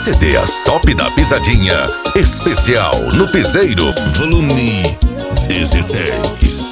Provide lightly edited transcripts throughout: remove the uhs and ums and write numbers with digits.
CD As Top da Pisadinha, especial no Piseiro, volume 16.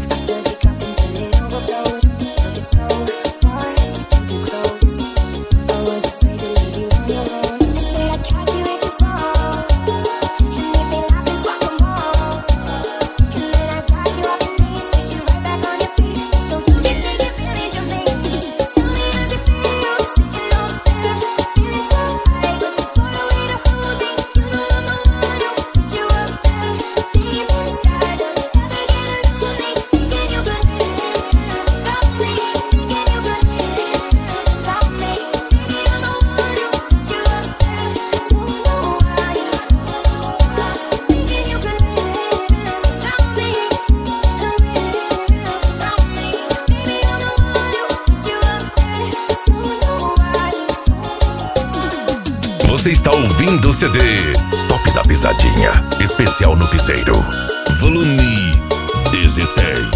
Você está ouvindo o CD Top da Pisadinha, especial no Piseiro, volume 16.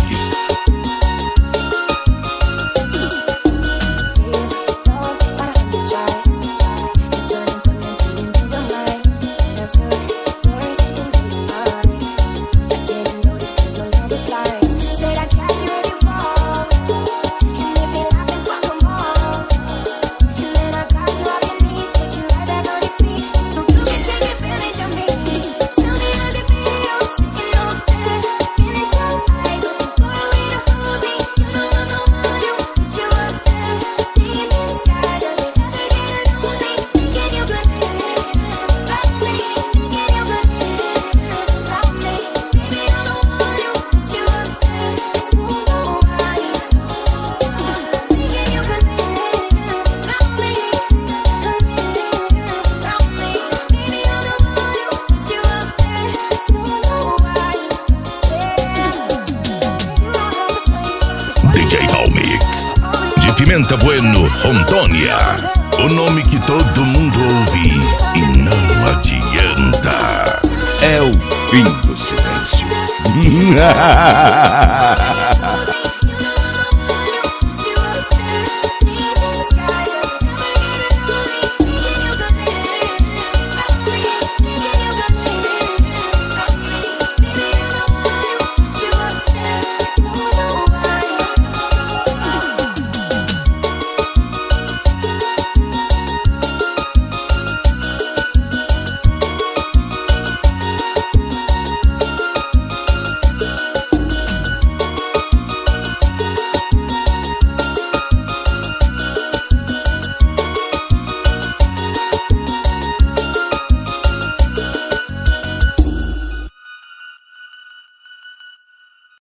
Pimenta Bueno, Rondônia, o nome que todo mundo ouve e não adianta. É o fim do silêncio.